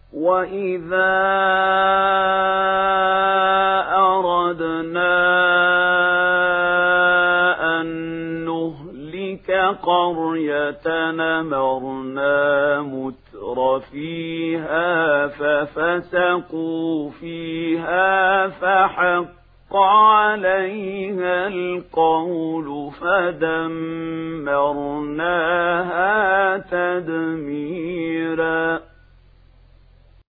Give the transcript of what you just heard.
وَإِذَا أَرَدْنَا أَن نُّهْلِكَ قَرْيَةً أَمَرْنَا مُتْرَ فِيهَا فَفَسَقُوا فِيهَا فَحَقَّ عَلَيْهَا الْقَوْلُ فَدَمَّرْنَاهَا تَدْمِيرًا.